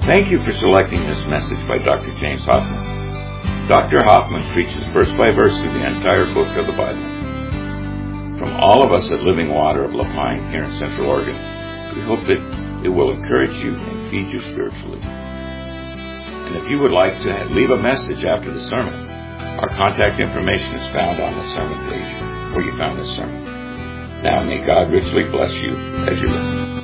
Thank you for selecting this message by Dr. James Hoffman. Dr. Hoffman preaches verse by verse through the entire book of the Bible. From all of us at Living Water of La Pine here in Central Oregon, we hope that it will encourage you and feed you spiritually. And if you would like to leave a message after the sermon, our contact information is found on the sermon page where you found this sermon. Now may God richly bless you as you listen.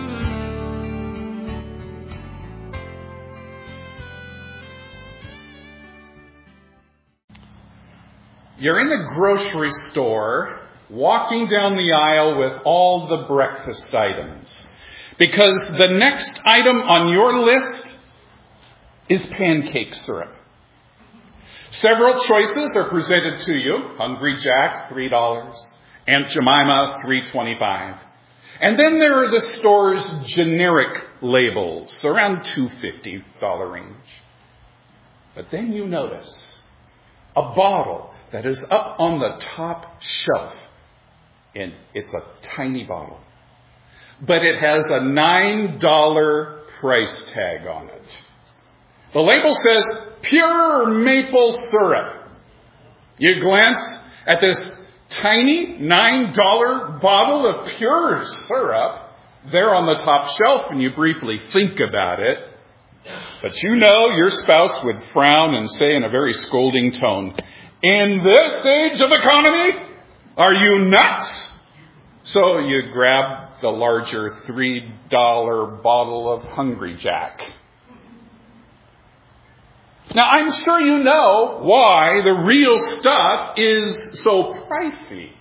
You're in the grocery store, walking down the aisle with all the breakfast items, because the next item on your list is pancake syrup. Several choices are presented to you. Hungry Jack, $3. Aunt Jemima, $3.25. And then there are the store's generic labels, around $2.50 range. But then you notice a bottle that is up on the top shelf, and it's a tiny bottle. But it has a $9 price tag on it. The label says, pure maple syrup. You glance at this tiny $9 bottle of pure syrup there on the top shelf, and you briefly think about it. But you know your spouse would frown and say in a very scolding tone, "In this age of economy, are you nuts?" So you grab the larger $3 bottle of Hungry Jack. Now, I'm sure you know why the real stuff is so pricey.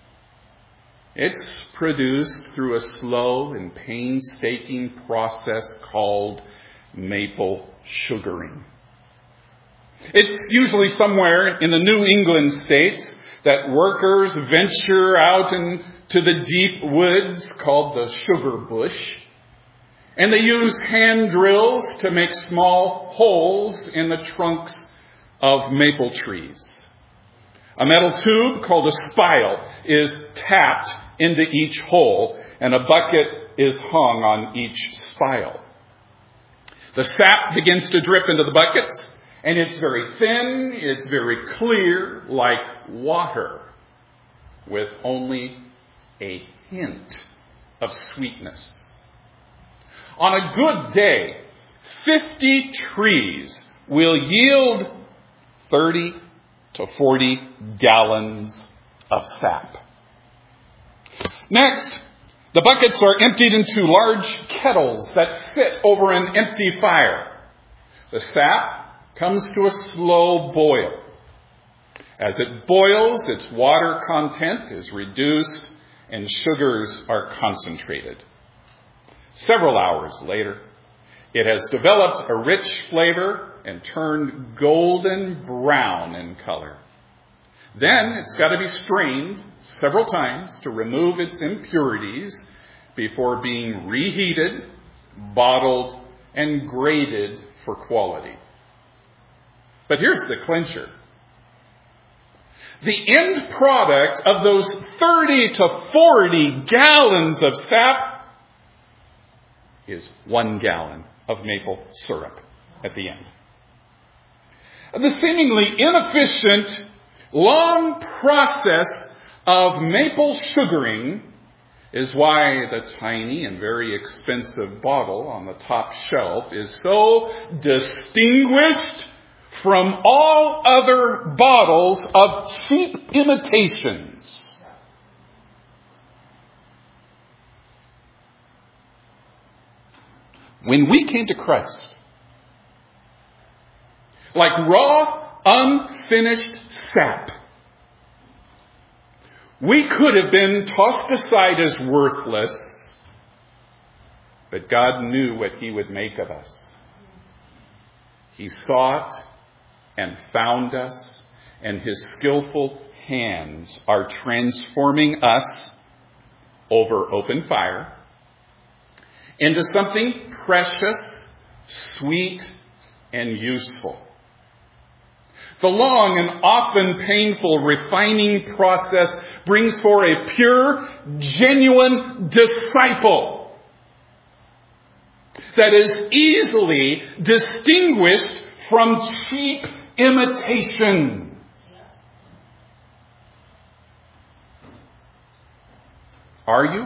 It's produced through a slow and painstaking process called maple sugaring. It's usually somewhere in the New England states that workers venture out into the deep woods called the sugar bush, and they use hand drills to make small holes in the trunks of maple trees. A metal tube called a spile is tapped into each hole, and a bucket is hung on each spile. The sap begins to drip into the buckets, and it's very thin, it's very clear, like water, with only a hint of sweetness. On a good day, 50 trees will yield 30 to 40 gallons of sap. Next, the buckets are emptied into large kettles that sit over an empty fire. The sap comes to a slow boil. As it boils, its water content is reduced and sugars are concentrated. Several hours later, it has developed a rich flavor and turned golden brown in color. Then it's got to be strained several times to remove its impurities before being reheated, bottled, and graded for quality. But here's the clincher. The end product of those 30 to 40 gallons of sap is 1 gallon of maple syrup at the end. The seemingly inefficient, long process of maple sugaring is why the tiny and very expensive bottle on the top shelf is so distinguished from all other bottles of cheap imitations. When we came to Christ, like raw, unfinished sap, we could have been tossed aside as worthless, but God knew what He would make of us. He sought and found us, and His skillful hands are transforming us over open fire into something precious, sweet, and useful. The long and often painful refining process brings forth a pure, genuine disciple. that is easily distinguished from cheap imitations. Are you?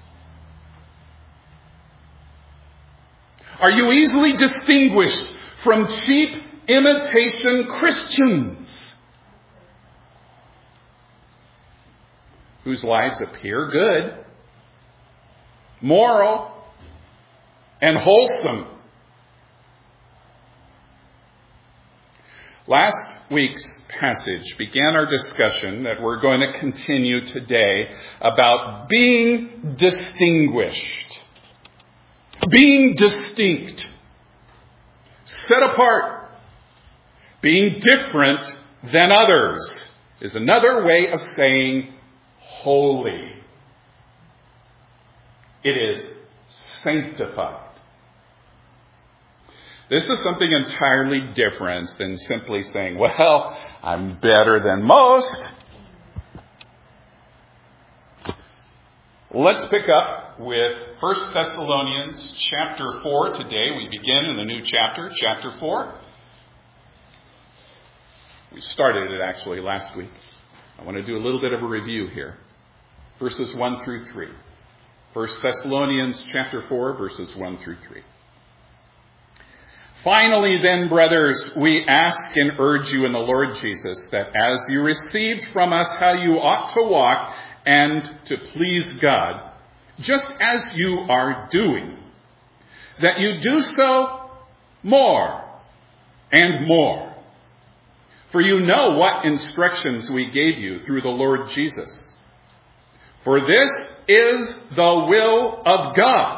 Are you easily distinguished from cheap imitation Christians whose lives appear good, moral, and wholesome? Last week's passage began our discussion that we're going to continue today about being distinguished, being distinct, set apart, being different than others is another way of saying holy. It is sanctified. This is something entirely different than simply saying, well, I'm better than most. Let's pick up with 1 Thessalonians chapter 4 today. We begin in the new chapter, chapter 4. We started it actually last week. I want to do a little bit of a review here. Verses 1 through 3. 1 Thessalonians chapter 4, verses 1 through 3. Finally, then, brothers, we ask and urge you in the Lord Jesus that as you received from us how you ought to walk and to please God, just as you are doing, that you do so more and more. For you know what instructions we gave you through the Lord Jesus. For this is the will of God,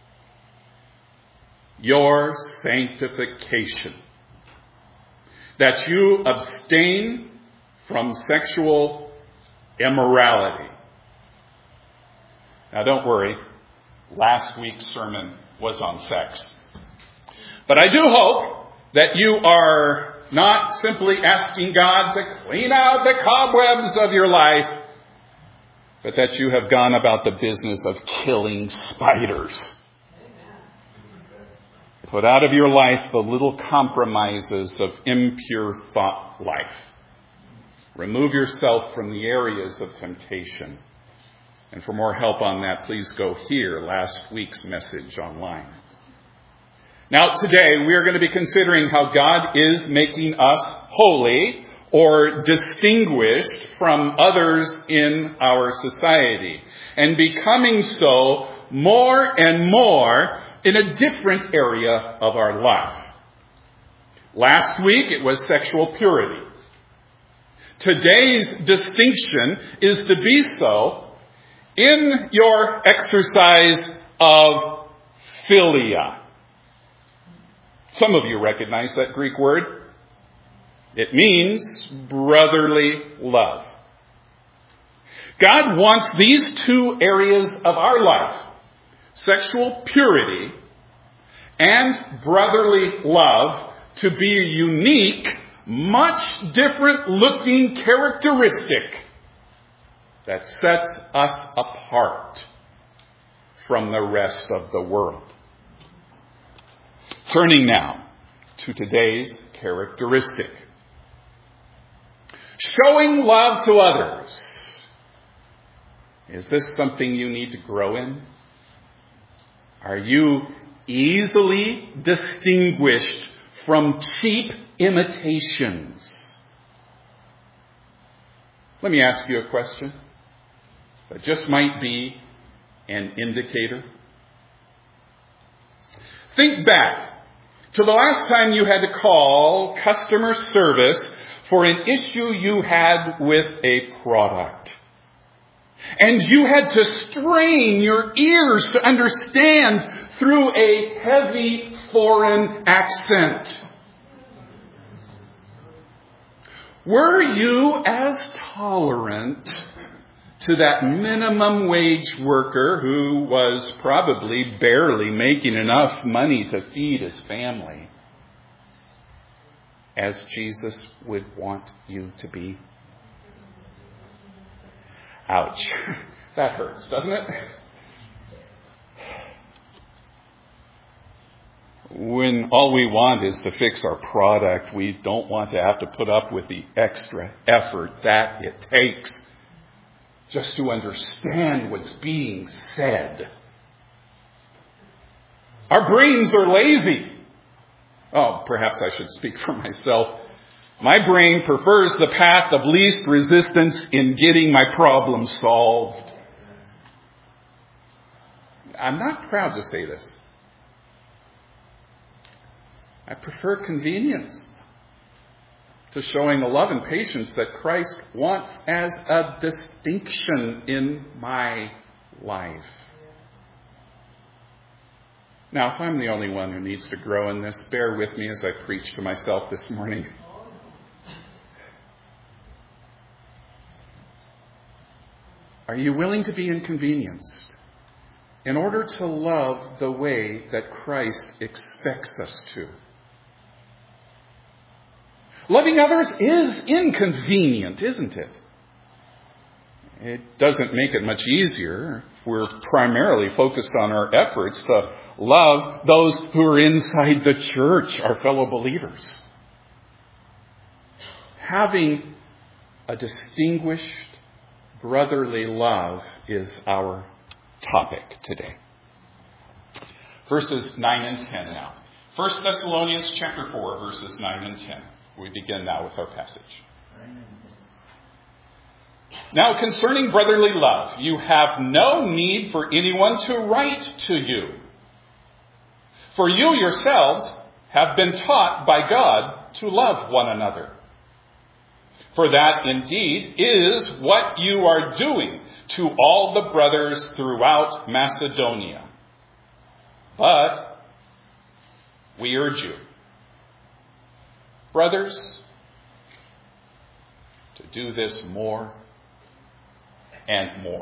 your sanctification, that you abstain from sexual immorality. Now don't worry, last week's sermon was on sex. But I do hope that you are not simply asking God to clean out the cobwebs of your life, but that you have gone about the business of killing spiders. Put out of your life the little compromises of impure thought life. Remove yourself from the areas of temptation. And for more help on that, please go hear last week's message online. Now today we are going to be considering how God is making us holy or distinguished from others in our society, and becoming so more and more in a different area of our life. Last week it was sexual purity. Today's distinction is to be so in your exercise of philia. Some of you recognize that Greek word. It means brotherly love. God wants these two areas of our life, sexual purity and brotherly love, to be a unique, much different looking characteristic that sets us apart from the rest of the world. Turning now to today's characteristic. Showing love to others. Is this something you need to grow in? Are you easily distinguished from cheap imitations? Let me ask you a question that just might be an indicator. Think back to the last time you had to call customer service for an issue you had with a product. And you had to strain your ears to understand through a heavy foreign accent. Were you as tolerant to that minimum wage worker who was probably barely making enough money to feed his family as Jesus would want you to be? Ouch. That hurts, doesn't it? When all we want is to fix our product, we don't want to have to put up with the extra effort that it takes just to understand what's being said. Our brains are lazy. Oh, perhaps I should speak for myself. My brain prefers the path of least resistance in getting my problem solved. I'm not proud to say this. I prefer convenience to showing the love and patience that Christ wants as a distinction in my life. Now, if I'm the only one who needs to grow in this, bear with me as I preach to myself this morning. Are you willing to be inconvenienced in order to love the way that Christ expects us to? Loving others is inconvenient, isn't it? It doesn't make it much easier if we're primarily focused on our efforts to love those who are inside the church, our fellow believers. Having a distinguished brotherly love is our topic today. Verses 9 and 10 now. 1 Thessalonians chapter 4, verses 9 and 10. We begin now with our passage. Now, concerning brotherly love, you have no need for anyone to write to you. For you yourselves have been taught by God to love one another. For that indeed is what you are doing to all the brothers throughout Macedonia. But we urge you, brothers, to do this more and more.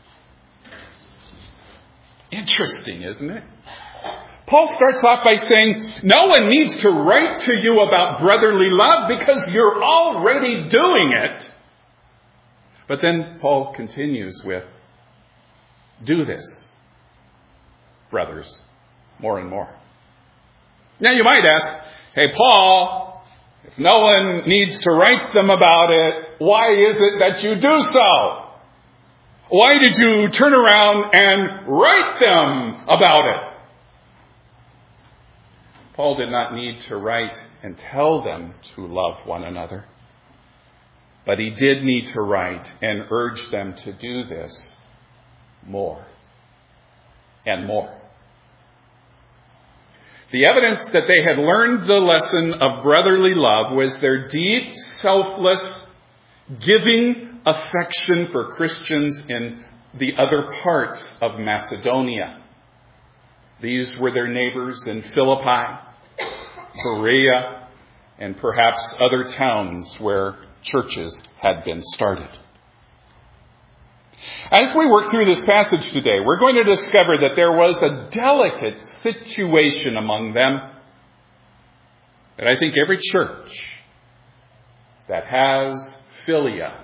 Interesting, isn't it? Paul starts off by saying, no one needs to write to you about brotherly love because you're already doing it. But then Paul continues with, do this, brothers, more and more. Now you might ask, hey, Paul, if no one needs to write them about it, why is it that you do so? Why did you turn around and write them about it? Paul did not need to write and tell them to love one another, but he did need to write and urge them to do this more and more. The evidence that they had learned the lesson of brotherly love was their deep, selfless, giving affection for Christians in the other parts of Macedonia. These were their neighbors in Philippi, Berea, and perhaps other towns where churches had been started. As we work through this passage today, we're going to discover that there was a delicate situation among them that I think every church that has philia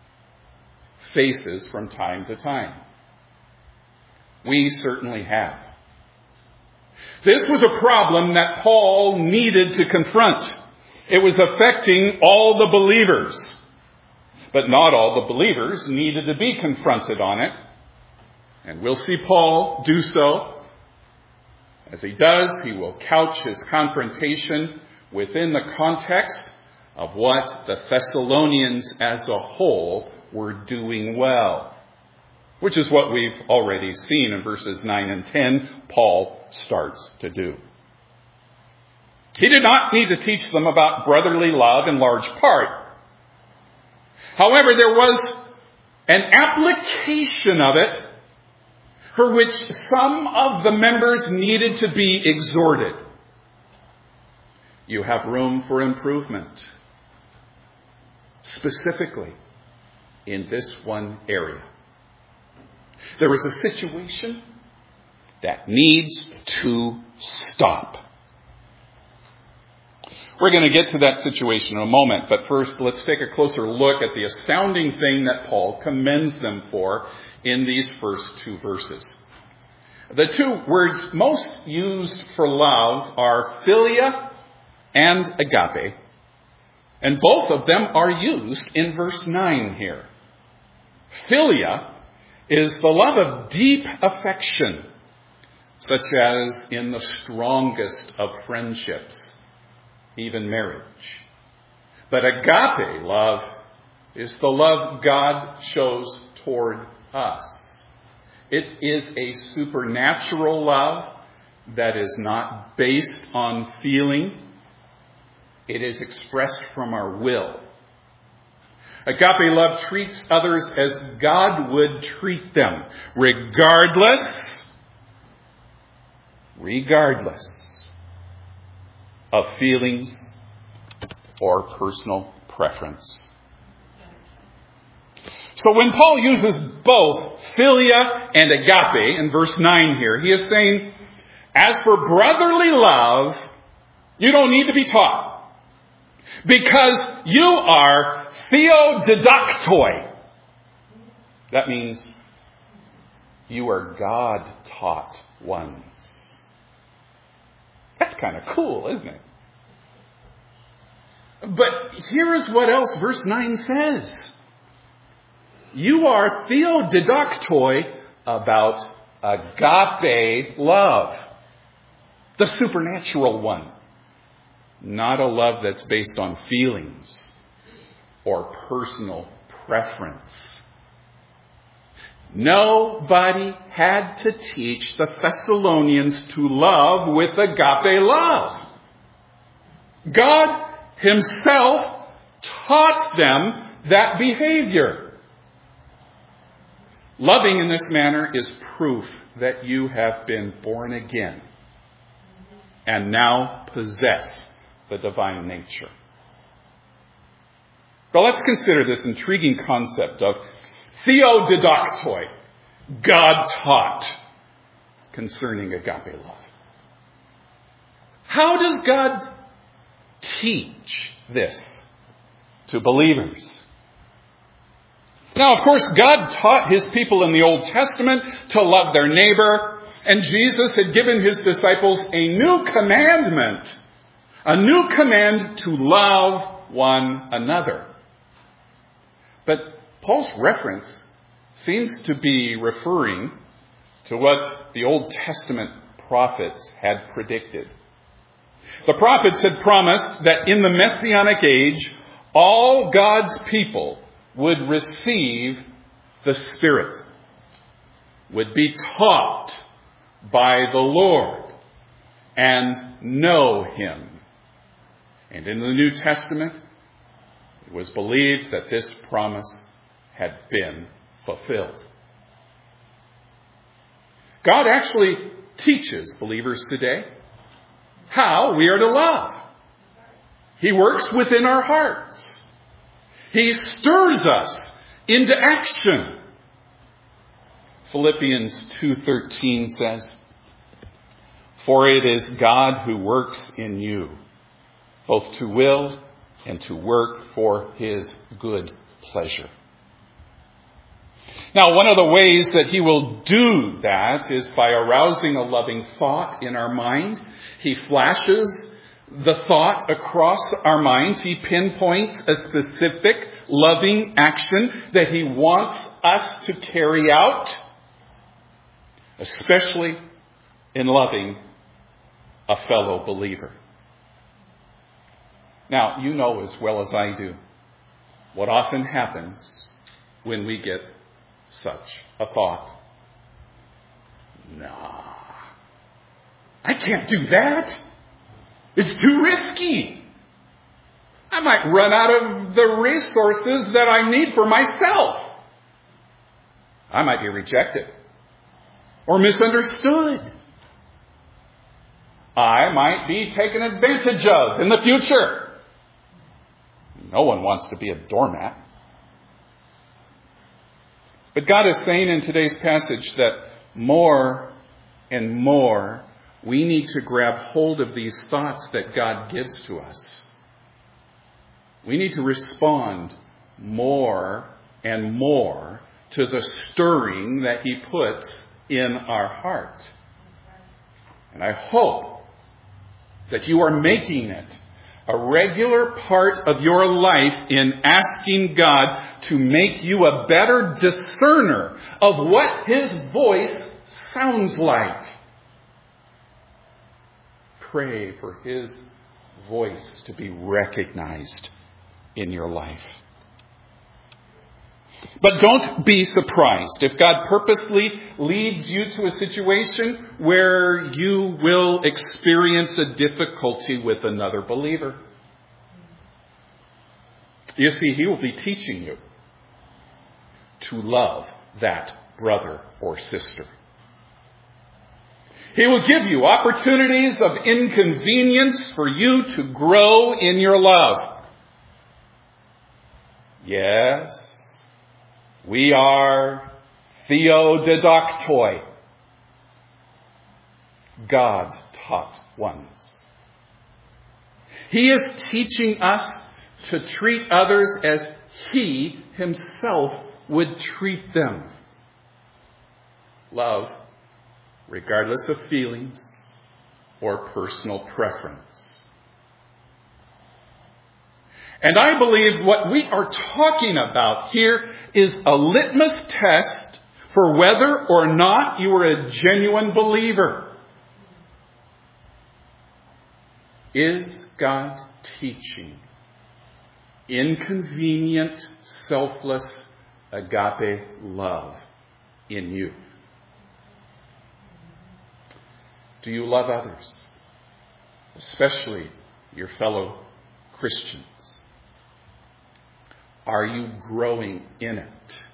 faces from time to time. We certainly have. This was a problem that Paul needed to confront. It was affecting all the believers. But not all the believers needed to be confronted on it. And we'll see Paul do so. As he does, he will couch his confrontation within the context of what the Thessalonians as a whole were doing well, which is what we've already seen in verses 9 and 10, Paul starts to do. He did not need to teach them about brotherly love in large part. However, there was an application of it for which some of the members needed to be exhorted. You have room for improvement, specifically in this one area. There is a situation that needs to stop. We're going to get to that situation in a moment, but first let's take a closer look at the astounding thing that Paul commends them for in these first two verses. The two words most used for love are philia and agape. And both of them are used in verse 9 here. Philia is the love of deep affection, such as in the strongest of friendships, even marriage. But agape love is the love God shows toward us. It is a supernatural love that is not based on feeling. It is expressed from our will. Agape love treats others as God would treat them, regardless of feelings or personal preference. So when Paul uses both philia and agape in verse 9 here, he is saying, as for brotherly love, you don't need to be taught. Because you are theodidaktoi. That means you are God-taught ones. That's kind of cool, isn't it? But here is what else verse 9 says. You are theodidaktoi about agape love. The supernatural one. Not a love that's based on feelings or personal preference. Nobody had to teach the Thessalonians to love with agape love. God himself taught them that behavior. Loving in this manner is proof that you have been born again and now possess the divine nature. Well, let's consider this intriguing concept of theodidaktoi, God taught, concerning agape love. How does God teach this to believers? Now, of course, God taught his people in the Old Testament to love their neighbor, and Jesus had given his disciples a new commandment. A new command to love one another. But Paul's reference seems to be referring to what the Old Testament prophets had predicted. The prophets had promised that in the Messianic age, all God's people would receive the Spirit, would be taught by the Lord, and know him. And in the New Testament, it was believed that this promise had been fulfilled. God actually teaches believers today how we are to love. He works within our hearts. He stirs us into action. Philippians 2:13 says, "For it is God who works in you, both to will and to work for his good pleasure." Now, one of the ways that he will do that is by arousing a loving thought in our mind. He flashes the thought across our minds. He pinpoints a specific loving action that he wants us to carry out, especially in loving a fellow believer. Now, you know as well as I do what often happens when we get such a thought. Nah, I can't do that. It's too risky. I might run out of the resources that I need for myself. I might be rejected or misunderstood. I might be taken advantage of in the future. No one wants to be a doormat. But God is saying in today's passage that more and more we need to grab hold of these thoughts that God gives to us. We need to respond more and more to the stirring that he puts in our heart. And I hope that you are making it a regular part of your life in asking God to make you a better discerner of what His voice sounds like. Pray for His voice to be recognized in your life. But don't be surprised if God purposely leads you to a situation where you will experience a difficulty with another believer. You see, He will be teaching you to love that brother or sister. He will give you opportunities of inconvenience for you to grow in your love. Yes, we are theodidaktoi, God-taught ones. He is teaching us to treat others as He Himself would treat them. Love, regardless of feelings or personal preference. And I believe what we are talking about here is a litmus test for whether or not you are a genuine believer. Is God teaching inconvenient, selfless, agape love in you? Do you love others, especially your fellow Christians? Are you growing in it?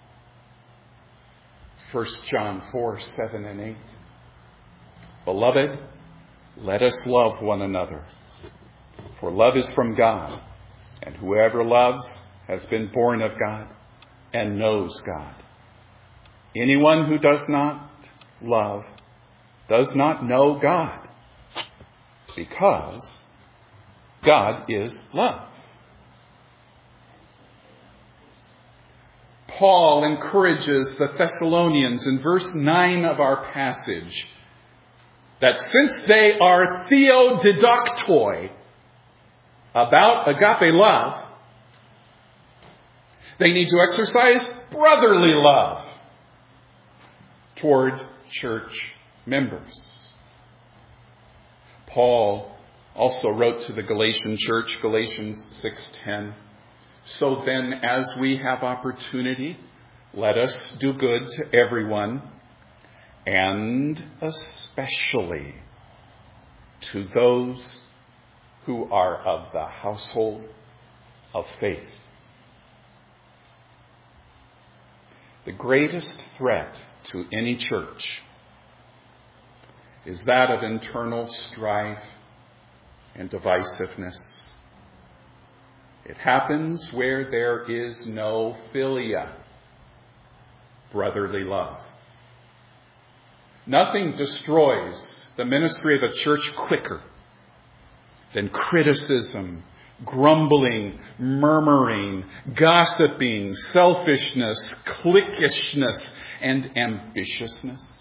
1 John 4, 7 and 8. Beloved, let us love one another, for love is from God, and whoever loves has been born of God and knows God. Anyone who does not love does not know God, because God is love. Paul encourages the Thessalonians in verse 9 of our passage that since they are theodidaktoi, about agape love, they need to exercise brotherly love toward church members. Paul also wrote to the Galatian church, Galatians 6:10, so then, as we have opportunity, let us do good to everyone, and especially to those who are of the household of faith. The greatest threat to any church is that of internal strife and divisiveness. It happens where there is no philia, brotherly love. Nothing destroys the ministry of a church quicker than criticism, grumbling, murmuring, gossiping, selfishness, cliquishness, and ambitiousness.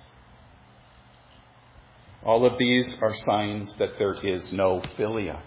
All of these are signs that there is no philia.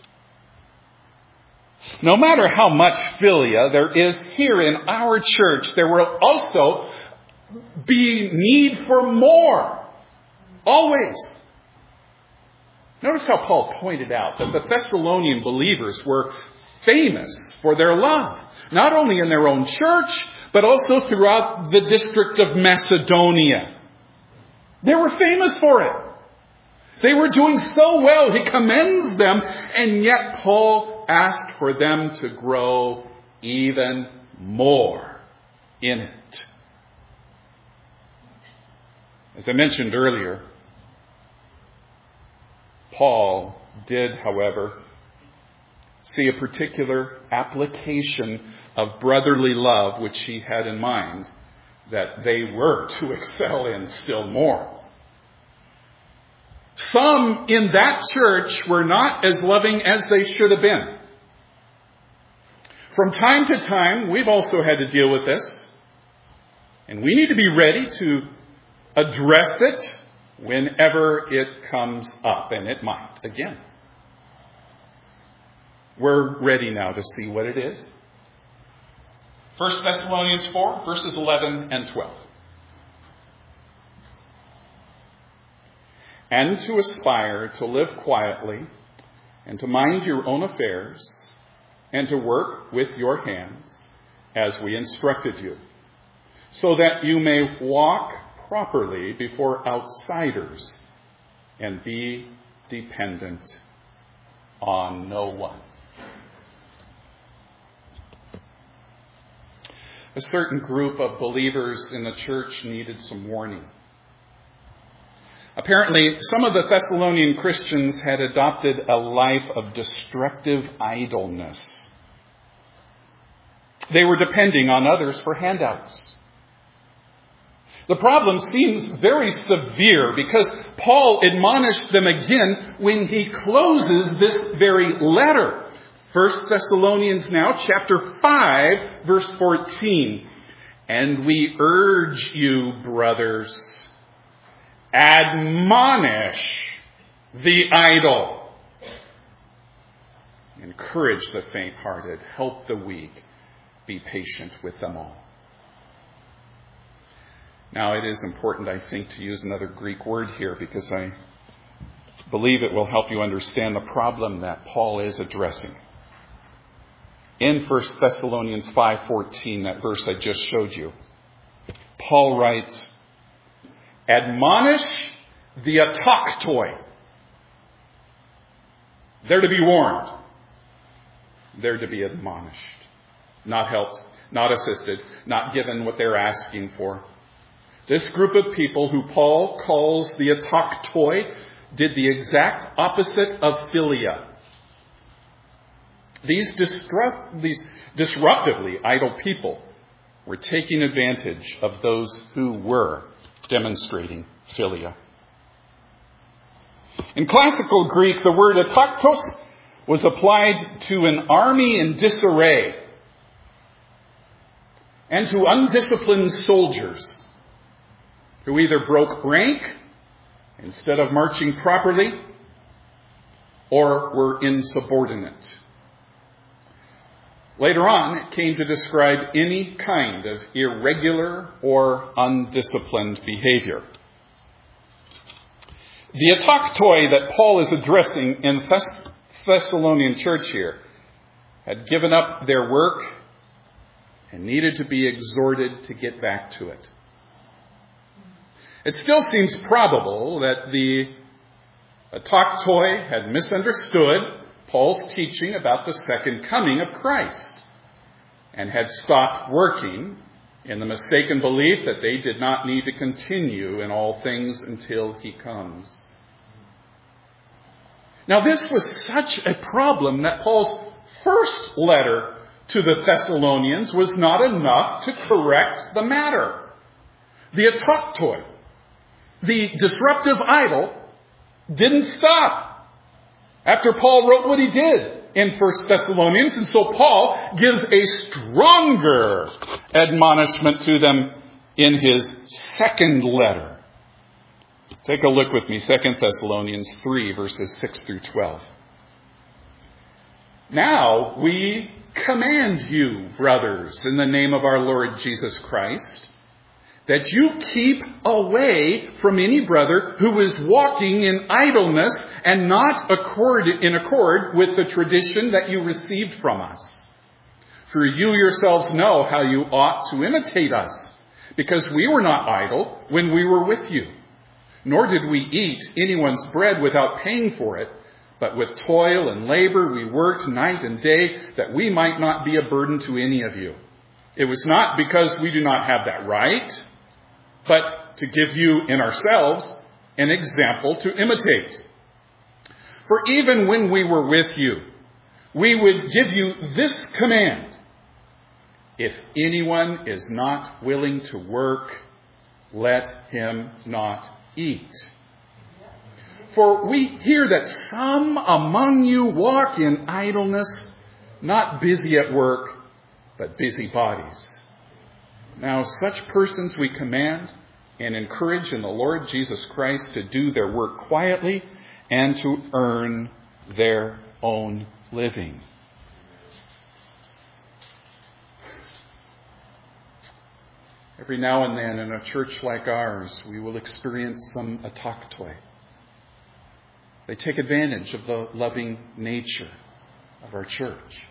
No matter how much philia there is here in our church, there will also be need for more. Always. Notice how Paul pointed out that the Thessalonian believers were famous for their love, not only in their own church, but also throughout the district of Macedonia. They were famous for it. They were doing so well. He commends them, and yet Paul asked for them to grow even more in it. As I mentioned earlier, Paul did, however, see a particular application of brotherly love which he had in mind that they were to excel in still more. Some in that church were not as loving as they should have been. From time to time, we've also had to deal with this. And we need to be ready to address it whenever it comes up, and it might again. We're ready now to see what it is. 1 Thessalonians 4, verses 11 and 12. And to aspire to live quietly, and to mind your own affairs, and to work with your hands, as we instructed you, so that you may walk properly before outsiders and be dependent on no one. A certain group of believers in the church needed some warning. Apparently, some of the Thessalonian Christians had adopted a life of destructive idleness. They were depending on others for handouts. The problem seems very severe because Paul admonished them again when he closes this very letter. 1 Thessalonians now, chapter 5, verse 14. And we urge you, brothers, admonish the idle. Encourage the faint-hearted. Help the weak. Be patient with them all. Now, it is important, I think, to use another Greek word here because I believe it will help you understand the problem that Paul is addressing. In 1 Thessalonians 5:14, that verse I just showed you, Paul writes, admonish the ataktoi. They're to be warned. They're to be admonished. Not helped, not assisted, not given what they're asking for. This group of people who Paul calls the ataktoi did the exact opposite of philia. These disruptively idle people were taking advantage of those who were demonstrating philia. In classical Greek, the word ataktos was applied to an army in disarray and to undisciplined soldiers who either broke rank instead of marching properly or were insubordinate. Later on, it came to describe any kind of irregular or undisciplined behavior. The ataktoi that Paul is addressing in Thessalonian church here had given up their work and needed to be exhorted to get back to it. It still seems probable that the ataktoi had misunderstood Paul's teaching about the second coming of Christ and had stopped working in the mistaken belief that they did not need to continue in all things until he comes. Now, this was such a problem that Paul's first letter to the Thessalonians was not enough to correct the matter. The ataktoi, the disruptive idol, didn't stop after Paul wrote what he did in 1 Thessalonians. And so Paul gives a stronger admonishment to them in his second letter. Take a look with me, 2 Thessalonians 3, verses 6 through 12. Now we command you, brothers, in the name of our Lord Jesus Christ, that you keep away from any brother who is walking in idleness and not in accord with the tradition that you received from us. For you yourselves know how you ought to imitate us, because we were not idle when we were with you, nor did we eat anyone's bread without paying for it, but with toil and labor we worked night and day that we might not be a burden to any of you. It was not because we do not have that right, but to give you in ourselves an example to imitate. For even when we were with you, we would give you this command: if anyone is not willing to work, let him not eat. For we hear that some among you walk in idleness, not busy at work, but busybodies. Now such persons we command and encourage in the Lord Jesus Christ to do their work quietly and to earn their own living. Every now and then in a church like ours, we will experience some autochtoi. They take advantage of the loving nature of our church.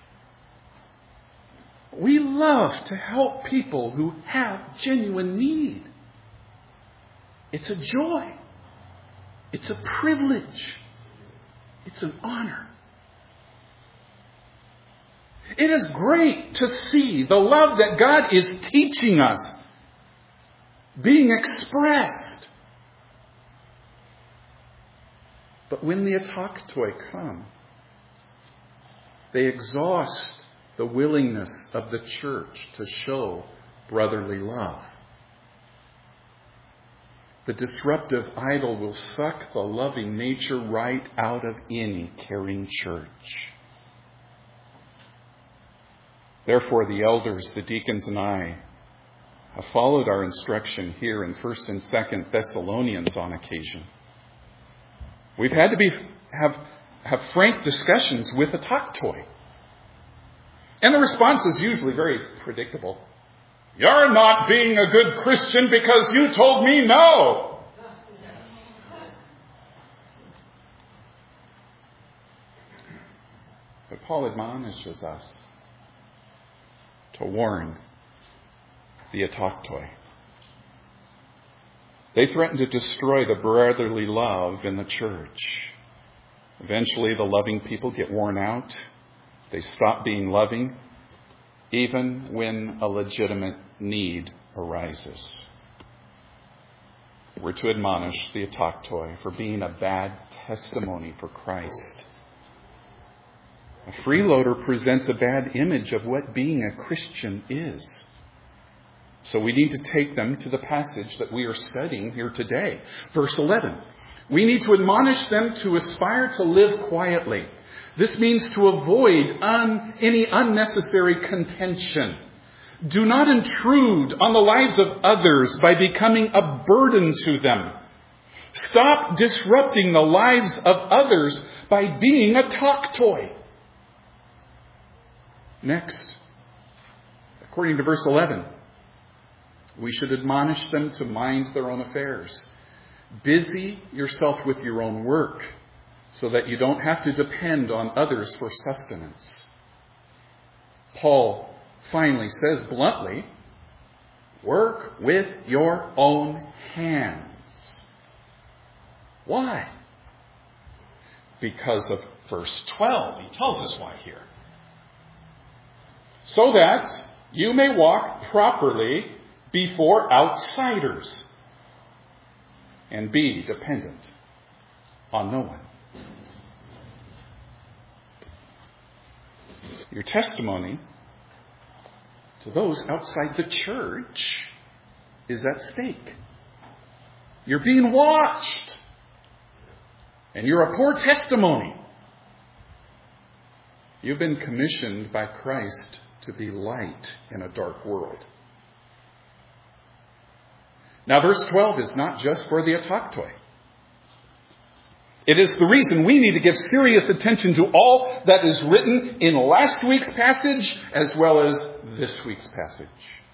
We love to help people who have genuine need. It's a joy. It's a privilege. It's an honor. It is great to see the love that God is teaching us being expressed. But when the autochtoi come, they exhaust the willingness of the church to show brotherly love. The disruptive idol will suck the loving nature right out of any caring church. Therefore, the elders, the deacons, and I have followed our instruction here in 1st and 2nd Thessalonians on occasion. We've had to have frank discussions with autochtoi. And the response is usually very predictable. You're not being a good Christian because you told me no. But Paul admonishes us to warn the autochtoi. They threaten to destroy the brotherly love in the church. Eventually, the loving people get worn out. They stop being loving, even when a legitimate need arises. We're to admonish the autochtoi for being a bad testimony for Christ. A freeloader presents a bad image of what being a Christian is. So we need to take them to the passage that we are studying here today. Verse 11. We need to admonish them to aspire to live quietly. This means to avoid any unnecessary contention. Do not intrude on the lives of others by becoming a burden to them. Stop disrupting the lives of others by being a autochtoi. Next, according to verse 11, we should admonish them to mind their own affairs. Busy yourself with your own work so that you don't have to depend on others for sustenance. Paul finally says bluntly, work with your own hands. Why? Because of verse 12. He tells us why here. So that you may walk properly before outsiders and be dependent on no one. Your testimony to those outside the church is at stake. You're being watched. And you're a poor testimony. You've been commissioned by Christ to be light in a dark world. Now, verse 12 is not just for the autochtoi. It is the reason we need to give serious attention to all that is written in last week's passage as well as this week's passage.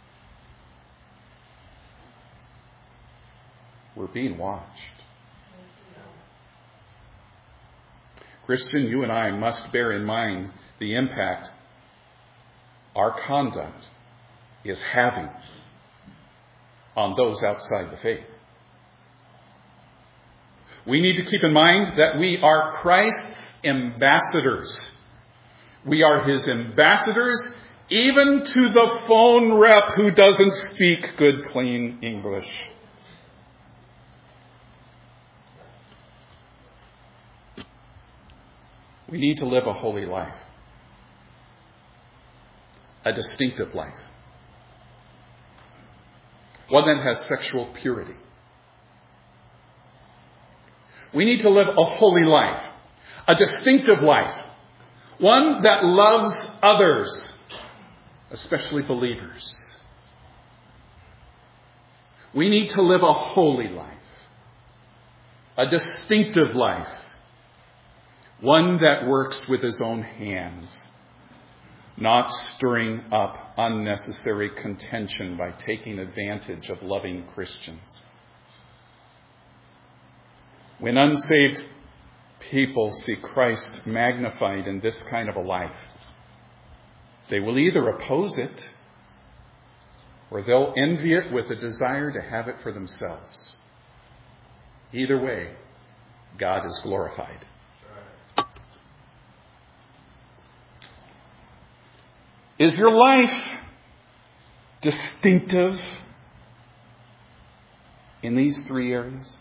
We're being watched. Christian, you and I must bear in mind the impact our conduct is having on those outside the faith. We need to keep in mind that we are Christ's ambassadors. We are his ambassadors, even to the phone rep who doesn't speak good, clean English. We need to live a holy life, a distinctive life, one that has sexual purity. We need to live a holy life, a distinctive life, one that loves others, especially believers. We need to live a holy life, a distinctive life, one that works with his own hands, not stirring up unnecessary contention by taking advantage of loving Christians. When unsaved people see Christ magnified in this kind of a life, they will either oppose it or they'll envy it with a desire to have it for themselves. Either way, God is glorified. Is your life distinctive in these three areas?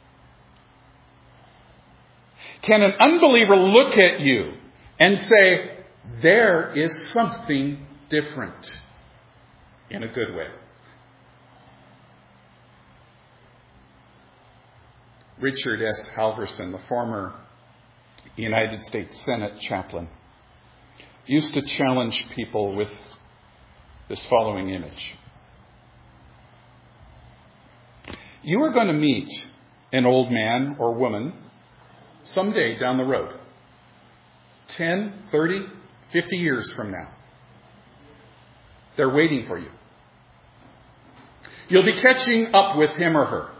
Can an unbeliever look at you and say, there is something different, in a good way? Richard S. Halverson, the former United States Senate chaplain, used to challenge people with this following image. You are going to meet an old man or woman someday down the road, 10, 30, 50 years from now. They're waiting for you. You'll be catching up with him or her.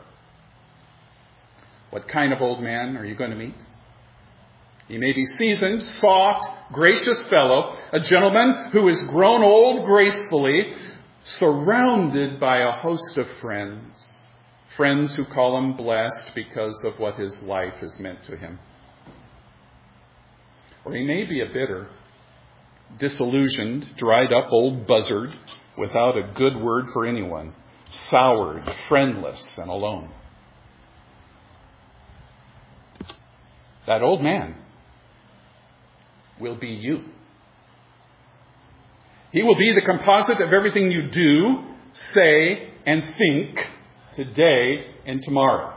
What kind of old man are you going to meet? He may be seasoned, soft, gracious fellow, a gentleman who has grown old gracefully, surrounded by a host of friends. Friends who call him blessed because of what his life has meant to him. Or he may be a bitter, disillusioned, dried up old buzzard without a good word for anyone, soured, friendless, and alone. That old man will be you. He will be the composite of everything you do, say, and think today and tomorrow.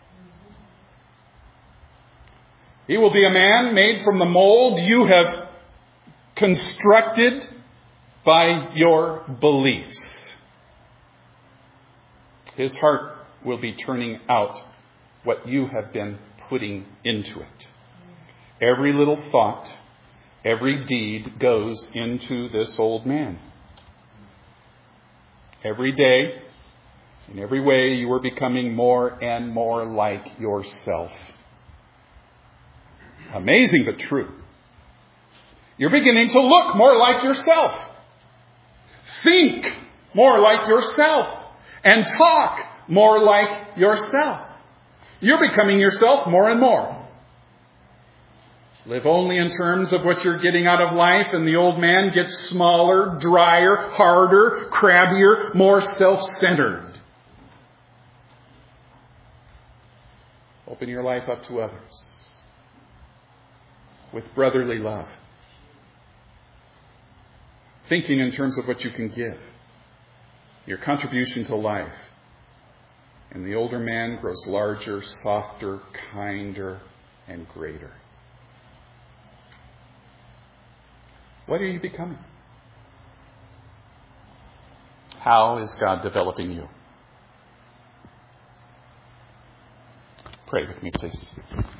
He will be a man made from the mold you have constructed by your beliefs. His heart will be turning out what you have been putting into it. Every little thought, every deed goes into this old man. Every day, in every way, you are becoming more and more like yourself. Amazing but true. You're beginning to look more like yourself. Think more like yourself. And talk more like yourself. You're becoming yourself more and more. Live only in terms of what you're getting out of life, and the old man gets smaller, drier, harder, crabbier, more self-centered. Open your life up to others with brotherly love. Thinking in terms of what you can give. Your contribution to life. And the older man grows larger, softer, kinder, and greater. What are you becoming? How is God developing you? Pray with me, please.